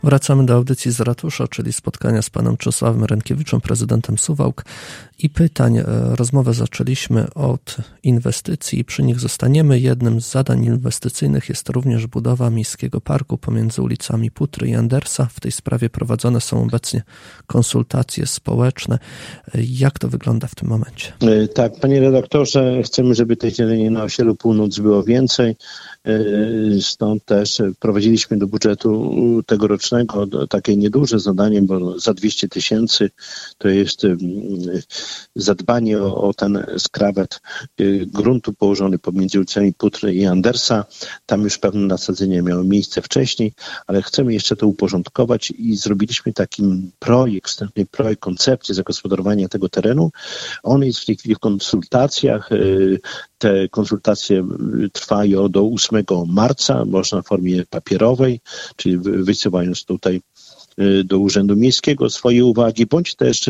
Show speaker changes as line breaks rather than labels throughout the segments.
Wracamy do audycji z ratusza, czyli spotkania z panem Czesławem Rękiewiczem, prezydentem Suwałk i pytań. Rozmowę zaczęliśmy od inwestycji i przy nich zostaniemy. Jednym z zadań inwestycyjnych jest również budowa miejskiego parku pomiędzy ulicami Putry i Andersa. W tej sprawie prowadzone są obecnie konsultacje społeczne. Jak to wygląda w tym momencie?
Tak, panie redaktorze, chcemy, żeby tej zieleni na osiedlu Północ było więcej. Stąd też prowadziliśmy do budżetu tegorocznego takie nieduże zadanie, bo za 200 000 to jest zadbanie o ten skrawek gruntu położony pomiędzy ulicami Putry i Andersa. Tam już pewne nasadzenia miały miejsce wcześniej, ale chcemy jeszcze to uporządkować i zrobiliśmy taki projekt, wstępny projekt, koncepcję zagospodarowania tego terenu. On jest w tej chwili w konsultacjach. Te konsultacje trwają do 8 marca, można w formie papierowej, czyli wysyłając tutaj do Urzędu Miejskiego swoje uwagi, bądź też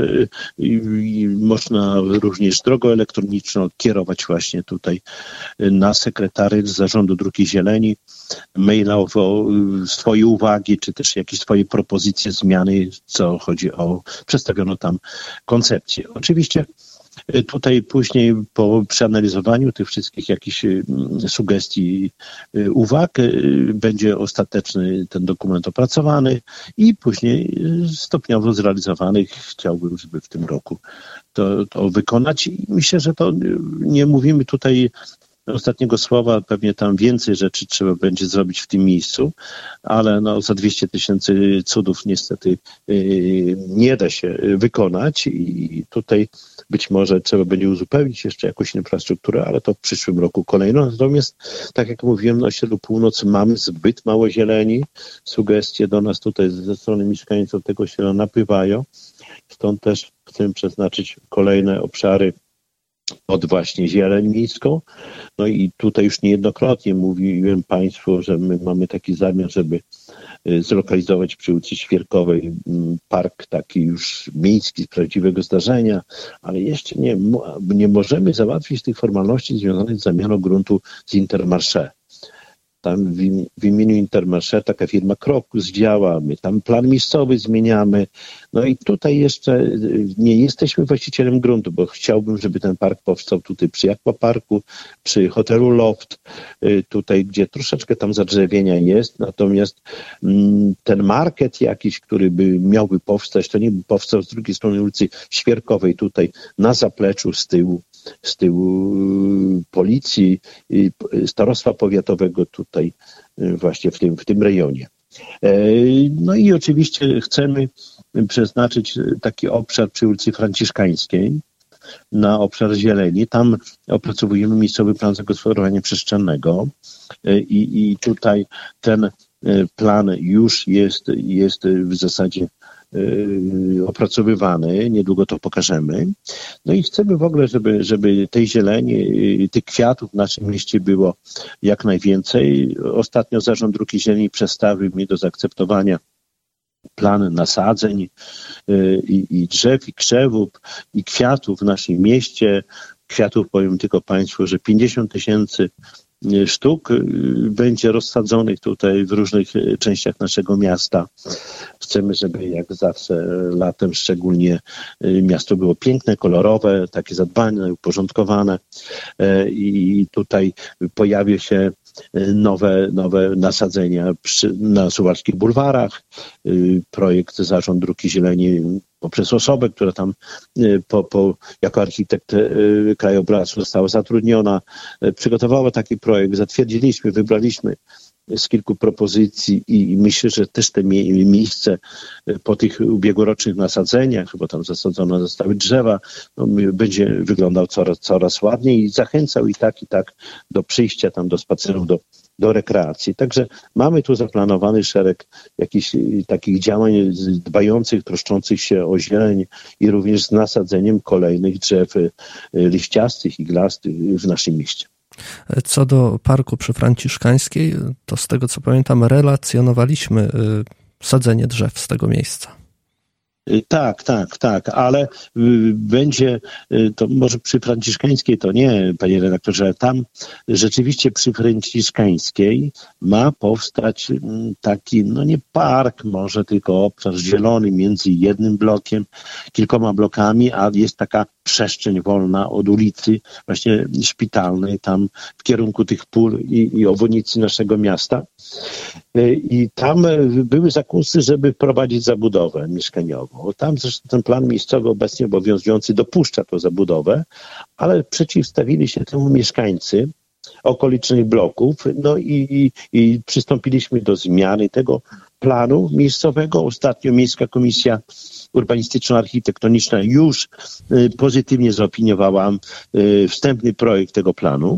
można również drogą elektroniczną kierować właśnie tutaj na sekretariat Zarządu Dróg i Zieleni mailowo swoje uwagi, czy też jakieś swoje propozycje zmiany, co chodzi o przedstawioną tam koncepcję. Oczywiście tutaj później po przeanalizowaniu tych wszystkich jakichś sugestii, uwag będzie ostateczny ten dokument opracowany i później stopniowo zrealizowany. Chciałbym, żeby w tym roku to wykonać. I myślę, że to nie mówimy tutaj ostatniego słowa, pewnie tam więcej rzeczy trzeba będzie zrobić w tym miejscu, ale za 200 000 cudów niestety nie da się wykonać i tutaj być może trzeba będzie uzupełnić jeszcze jakąś infrastrukturę, ale to w przyszłym roku kolejno. Natomiast, tak jak mówiłem, na osiedlu Północ mamy zbyt mało zieleni. Sugestie do nas tutaj ze strony mieszkańców tego osiedla napływają. Stąd też chcemy przeznaczyć kolejne obszary pod właśnie zieleń miejską. No i tutaj już niejednokrotnie mówiłem Państwu, że my mamy taki zamiar, żeby zlokalizować przy ulicy Świerkowej park taki już miejski z prawdziwego zdarzenia, ale jeszcze nie możemy załatwić tych formalności związanych z zamianą gruntu z Intermarché. Tam w imieniu Intermarché taka firma Krokus działa, my tam plan miejscowy zmieniamy. No i tutaj jeszcze nie jesteśmy właścicielem gruntu, bo chciałbym, żeby ten park powstał tutaj przy Aquaparku, przy hotelu Loft, tutaj gdzie troszeczkę tam zadrzewienia jest, natomiast ten market jakiś, który miałby powstać, to nie by powstał z drugiej strony ulicy Świerkowej, tutaj na zapleczu z tyłu policji, starostwa powiatowego tutaj właśnie w tym rejonie. No i oczywiście chcemy przeznaczyć taki obszar przy ulicy Franciszkańskiej na obszar zieleni. Tam opracowujemy miejscowy plan zagospodarowania przestrzennego i tutaj ten plan już jest w zasadzie opracowywany, niedługo to pokażemy. No i chcemy w ogóle, żeby tej zieleni, tych kwiatów w naszym mieście było jak najwięcej. Ostatnio Zarząd Dróg i Zieleni przedstawił mi do zaakceptowania plan nasadzeń i drzew, i krzewów, i kwiatów w naszym mieście. Kwiatów, powiem tylko Państwu, że 50 000 sztuk będzie rozsadzonych tutaj w różnych częściach naszego miasta. Chcemy, żeby jak zawsze latem szczególnie miasto było piękne, kolorowe, takie zadbane, uporządkowane i tutaj pojawią się nowe nasadzenia na suwalskich bulwarach. Projekt Zarząd Dróg i Zieleni poprzez osobę, która tam jako architekt krajobrazu została zatrudniona, przygotowała taki projekt, zatwierdziliśmy, wybraliśmy z kilku propozycji i myślę, że też te miejsce po tych ubiegłorocznych nasadzeniach, bo tam zasadzone zostały drzewa, będzie wyglądał coraz ładniej i zachęcał i tak do przyjścia tam, do spacerów, do rekreacji. Także mamy tu zaplanowany szereg jakichś takich działań dbających, troszczących się o zieleń i również z nasadzeniem kolejnych drzew liściastych, iglastych w naszym mieście.
Co do parku przy Franciszkańskiej, to z tego co pamiętam relacjonowaliśmy sadzenie drzew z tego miejsca.
Tak, ale będzie, to może przy Franciszkańskiej to nie, panie redaktorze, tam rzeczywiście przy Franciszkańskiej ma powstać taki, no nie park może, tylko obszar zielony między jednym blokiem, kilkoma blokami, a jest taka przestrzeń wolna od ulicy właśnie Szpitalnej, tam w kierunku tych pól i obwodnicy naszego miasta. I tam były zakusy, żeby wprowadzić zabudowę mieszkaniową. Tam zresztą ten plan miejscowy obecnie obowiązujący dopuszcza tę zabudowę, ale przeciwstawili się temu mieszkańcy okolicznych bloków, no i przystąpiliśmy do zmiany tego planu miejscowego. Ostatnio Miejska Komisja Urbanistyczno-Architektoniczna już pozytywnie zaopiniowała wstępny projekt tego planu.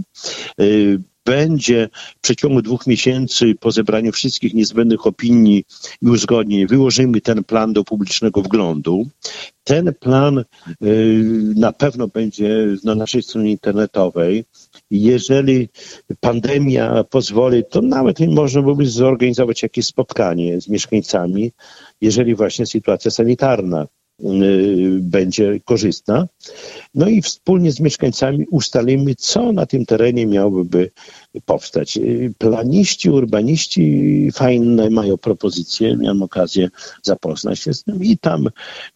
Będzie w przeciągu 2 miesięcy po zebraniu wszystkich niezbędnych opinii i uzgodnień wyłożymy ten plan do publicznego wglądu. Ten plan na pewno będzie na naszej stronie internetowej. Jeżeli pandemia pozwoli, to nawet można byłoby zorganizować jakieś spotkanie z mieszkańcami, jeżeli właśnie sytuacja sanitarna będzie korzystna. No i wspólnie z mieszkańcami ustalimy, co na tym terenie miałoby powstać. Planiści, urbaniści fajne mają propozycje, miałem okazję zapoznać się z tym i tam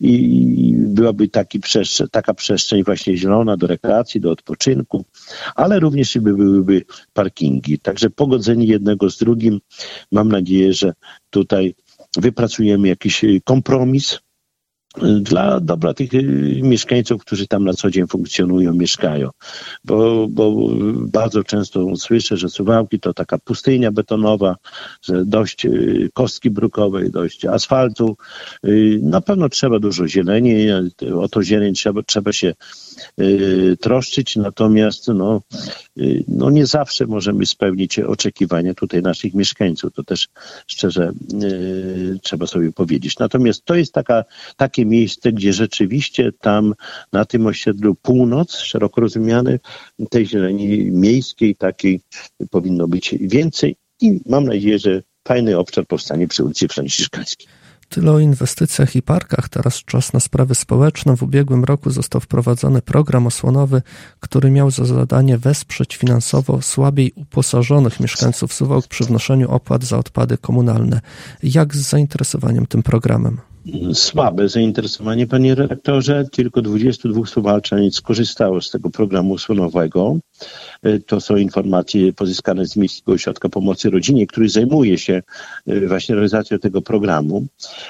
byłaby taka przestrzeń właśnie zielona do rekreacji, do odpoczynku, ale również byłyby parkingi. Także pogodzenie jednego z drugim. Mam nadzieję, że tutaj wypracujemy jakiś kompromis dla dobra tych mieszkańców, którzy tam na co dzień funkcjonują, mieszkają. Bo bardzo często słyszę, że Suwałki to taka pustynia betonowa, że dość kostki brukowej, dość asfaltu. Na pewno trzeba dużo zieleni, o to zieleń trzeba się troszczyć, natomiast no nie zawsze możemy spełnić oczekiwania tutaj naszych mieszkańców. To też szczerze trzeba sobie powiedzieć. Natomiast to jest takie miejsce, gdzie rzeczywiście tam na tym osiedlu Północ, szeroko rozumiane, tej zieleni miejskiej takiej powinno być więcej i mam nadzieję, że fajny obszar powstanie przy ulicy Franciszkańskiej.
Tyle o inwestycjach i parkach. Teraz czas na sprawy społeczne. W ubiegłym roku został wprowadzony program osłonowy, który miał za zadanie wesprzeć finansowo słabiej uposażonych mieszkańców Suwałk przy wnoszeniu opłat za odpady komunalne. Jak z zainteresowaniem tym programem?
Słabe zainteresowanie, panie redaktorze. Tylko 22 Suwałczan skorzystało z tego programu osłonowego. To są informacje pozyskane z Miejskiego Ośrodka Pomocy Rodzinie, który zajmuje się właśnie realizacją tego programu.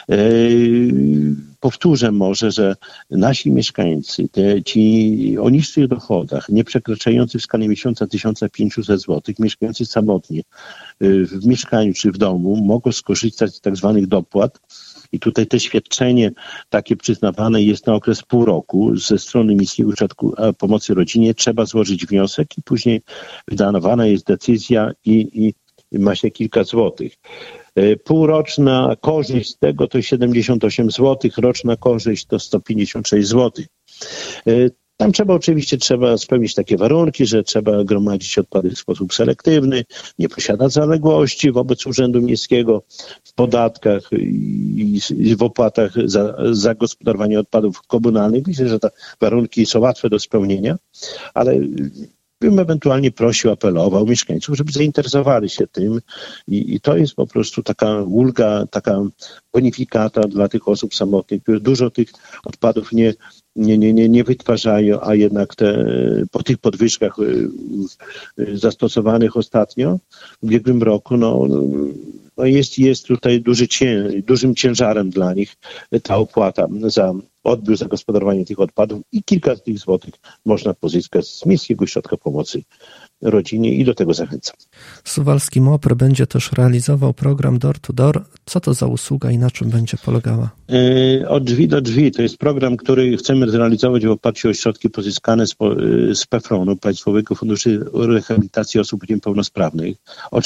Powtórzę może, że nasi mieszkańcy, ci o niższych dochodach, nie przekraczających w skali miesiąca 1500 zł, mieszkający samotnie w mieszkaniu czy w domu, mogą skorzystać z tak zwanych dopłat. I tutaj to świadczenie takie przyznawane jest na okres pół roku ze strony Miejskiego Ośrodka Pomocy Rodzinie. Trzeba złożyć wniosek i później wydawana jest decyzja i ma się kilka złotych. Półroczna korzyść z tego to 78 zł, roczna korzyść to 156 zł. Tam trzeba spełnić takie warunki, że trzeba gromadzić odpady w sposób selektywny, nie posiadać zaległości wobec Urzędu Miejskiego w podatkach i w opłatach za zagospodarowanie odpadów komunalnych. Myślę, że te warunki są łatwe do spełnienia, ale bym ewentualnie prosił, apelował mieszkańców, żeby zainteresowali się tym i to jest po prostu taka ulga, taka bonifikata dla tych osób samotnych, które dużo tych odpadów nie wytwarzają, a jednak po tych podwyżkach zastosowanych ostatnio w ubiegłym roku, jest tutaj dużym ciężarem dla nich ta opłata za odbiór, zagospodarowanie tych odpadów i kilka z tych złotych można pozyskać z Miejskiego Ośrodka Pomocy Rodzinie i do tego zachęcam.
Suwalski MOPR będzie też realizował program Door to Door. Co to za usługa i na czym będzie polegała?
Od drzwi do drzwi. To jest program, który chcemy zrealizować w oparciu o środki pozyskane z PFRON-u, Państwowego Funduszu Rehabilitacji Osób Niepełnosprawnych.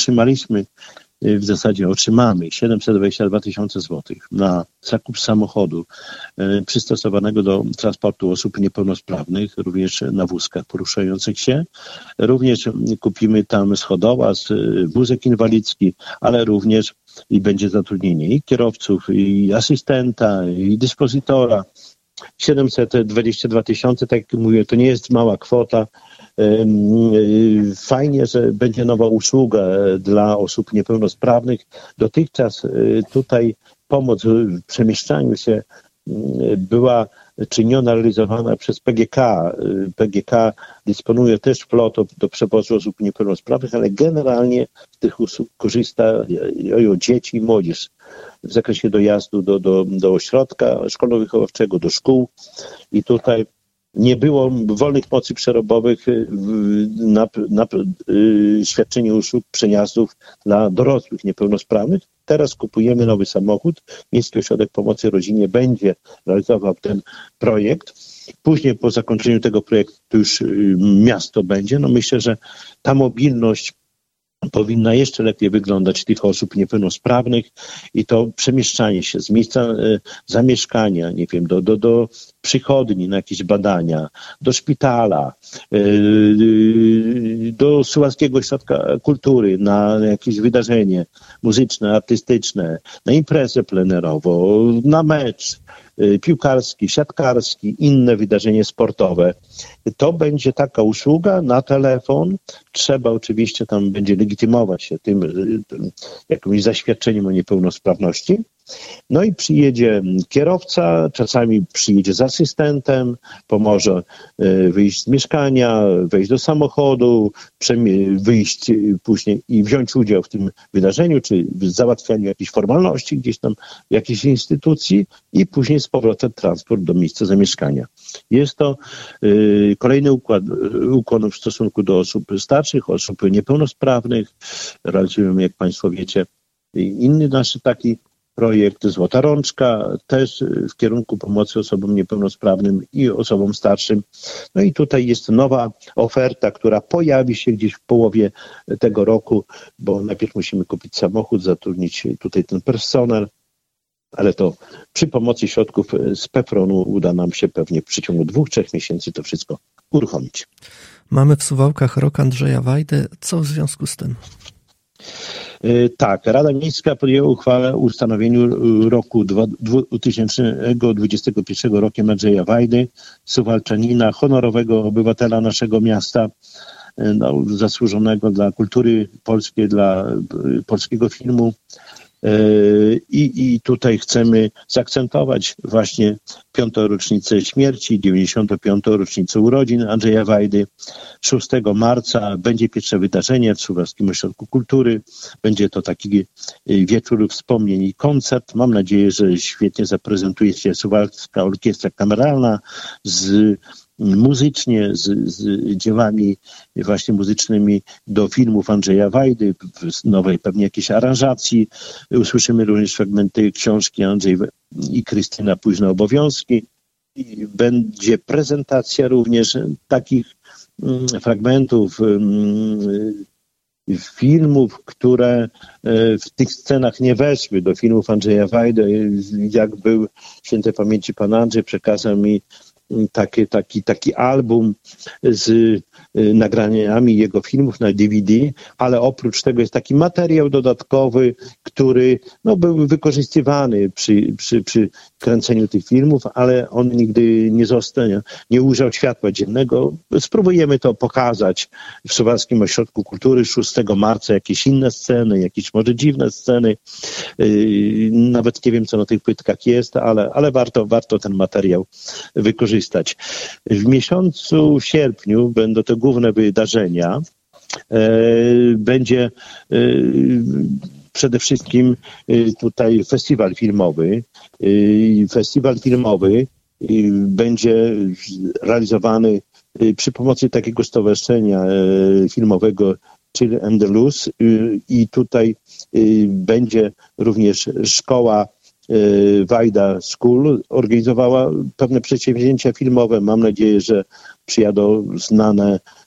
Otrzymamy 722 tysiące złotych na zakup samochodu przystosowanego do transportu osób niepełnosprawnych, również na wózkach poruszających się. Również kupimy tam schodołaz, wózek inwalidzki, ale również i będzie zatrudnienie i kierowców, i asystenta, i dyspozytora. 722 000, tak jak mówię, to nie jest mała kwota. Fajnie, że będzie nowa usługa dla osób niepełnosprawnych. Dotychczas tutaj pomoc w przemieszczaniu się była czyniona, realizowana przez PGK. PGK dysponuje też flotą do przewozu osób niepełnosprawnych, ale generalnie z tych usług korzysta dzieci i młodzież w zakresie dojazdu do ośrodka szkolno-wychowawczego, do szkół i tutaj nie było wolnych mocy przerobowych na świadczenie usług przejazdów dla dorosłych niepełnosprawnych. Teraz kupujemy nowy samochód. Miejski Ośrodek Pomocy Rodzinie będzie realizował ten projekt. Później po zakończeniu tego projektu już miasto będzie. No myślę, że ta mobilność powinna jeszcze lepiej wyglądać tych osób niepełnosprawnych i to przemieszczanie się z miejsca zamieszkania, nie wiem, do przychodni na jakieś badania, do szpitala, do Suwalskiego Ośrodka Kultury na jakieś wydarzenie muzyczne, artystyczne, na imprezę plenerową, na mecz piłkarski, siatkarski, inne wydarzenie sportowe. To będzie taka usługa na telefon. Trzeba oczywiście tam będzie legitymować się tym jakimś zaświadczeniem o niepełnosprawności. No i przyjedzie kierowca, czasami przyjedzie z asystentem, pomoże wyjść z mieszkania, wejść do samochodu, wyjść później i wziąć udział w tym wydarzeniu, czy w załatwianiu jakichś formalności gdzieś tam w jakiejś instytucji i później z powrotem transport do miejsca zamieszkania. Jest to kolejny ukłon w stosunku do osób starszych, osób niepełnosprawnych. Realizujemy, jak Państwo wiecie, inny nasz taki projekt Złota Rączka, też w kierunku pomocy osobom niepełnosprawnym i osobom starszym. No i tutaj jest nowa oferta, która pojawi się gdzieś w połowie tego roku, bo najpierw musimy kupić samochód, zatrudnić tutaj ten personel, ale to przy pomocy środków z PFRON-u uda nam się pewnie w przeciągu 2-3 miesięcy to wszystko uruchomić.
Mamy w Suwałkach rok Andrzeja Wajdy. Co w związku z tym?
Tak, Rada Miejska podjęła uchwałę o ustanowieniu roku 2021 rokiem Andrzeja Wajdy, Suwalczanina, honorowego obywatela naszego miasta, zasłużonego dla kultury polskiej, dla polskiego filmu. I tutaj chcemy zaakcentować właśnie 5. rocznicę śmierci, 95. rocznicę urodzin Andrzeja Wajdy. 6 marca będzie pierwsze wydarzenie w Suwalskim Ośrodku Kultury. Będzie to taki wieczór wspomnień i koncert. Mam nadzieję, że świetnie zaprezentuje się Suwalska Orkiestra Kameralna muzycznie, z dziełami właśnie muzycznymi do filmów Andrzeja Wajdy, w nowej pewnie jakiejś aranżacji. Usłyszymy również fragmenty książki Andrzej i Krystyna Późne obowiązki. I będzie prezentacja również takich fragmentów filmów, które w tych scenach nie weszły do filmów Andrzeja Wajdy. Jak był świętej pamięci pan Andrzej, przekazał mi taki album z nagraniami jego filmów na DVD, ale oprócz tego jest taki materiał dodatkowy, który był wykorzystywany przy kręceniu tych filmów, ale on nigdy nie ujrzał światła dziennego. Spróbujemy to pokazać w Suwalskim Ośrodku Kultury 6 marca, jakieś inne sceny, jakieś może dziwne sceny. Nawet nie wiem, co na tych płytkach jest, ale warto ten materiał wykorzystać. W miesiącu sierpniu będą te główne wydarzenia. Będzie przede wszystkim tutaj festiwal filmowy. Festiwal filmowy będzie realizowany przy pomocy takiego stowarzyszenia filmowego Chill and the Loose i tutaj będzie również szkoła Wajda School organizowała pewne przedsięwzięcia filmowe. Mam nadzieję, że przyjadą znane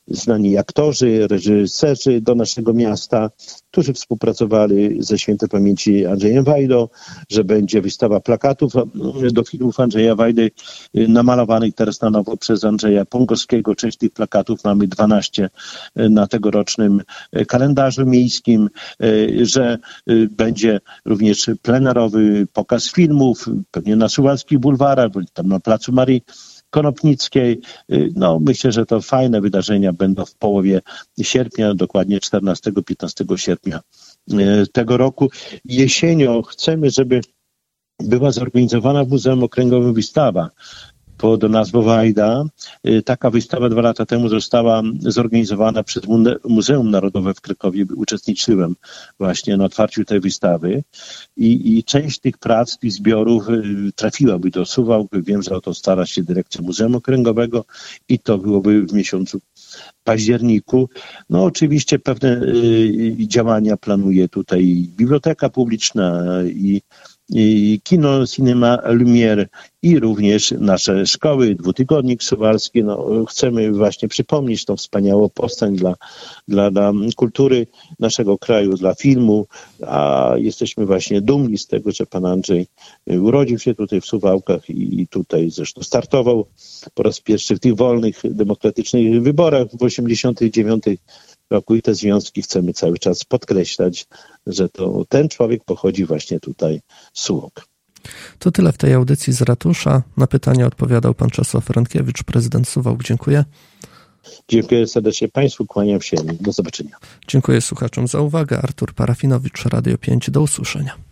znani aktorzy, reżyserzy do naszego miasta, którzy współpracowali ze świętej pamięci Andrzejem Wajdą, że będzie wystawa plakatów do filmów Andrzeja Wajdy namalowanych teraz na nowo przez Andrzeja Pągowskiego. Część tych plakatów mamy 12 na tegorocznym kalendarzu miejskim, że będzie również plenerowy pokaz filmów, pewnie na Suwalskich bulwarach, tam na Placu Marii Konopnickiej. No, myślę, że to fajne wydarzenia będą w połowie sierpnia, dokładnie 14-15 sierpnia tego roku. Jesienią chcemy, żeby była zorganizowana w Muzeum Okręgowym wystawa pod nazwą Wajda. Taka wystawa 2 lata temu została zorganizowana przez Muzeum Narodowe w Krakowie. Uczestniczyłem właśnie na otwarciu tej wystawy i część tych prac, tych zbiorów trafiłaby do Suwałk. Wiem, że o to stara się dyrekcja Muzeum Okręgowego i to byłoby w miesiącu październiku. No oczywiście pewne działania planuje tutaj Biblioteka Publiczna i kino Cinema Lumière i również nasze szkoły, Dwutygodnik Suwalski. No, chcemy właśnie przypomnieć tą wspaniałą postać dla kultury naszego kraju, dla filmu, a jesteśmy właśnie dumni z tego, że pan Andrzej urodził się tutaj w Suwałkach i tutaj zresztą startował po raz pierwszy w tych wolnych, demokratycznych wyborach w 1989 roku i te związki chcemy cały czas podkreślać, że to ten człowiek pochodzi właśnie tutaj z Suwałk.
To tyle w tej audycji z ratusza. Na pytania odpowiadał pan Czesław Rynkiewicz, prezydent Suwałk. Dziękuję.
Dziękuję serdecznie Państwu, kłaniam się. Do zobaczenia.
Dziękuję słuchaczom za uwagę. Artur Parafinowicz, Radio 5. Do usłyszenia.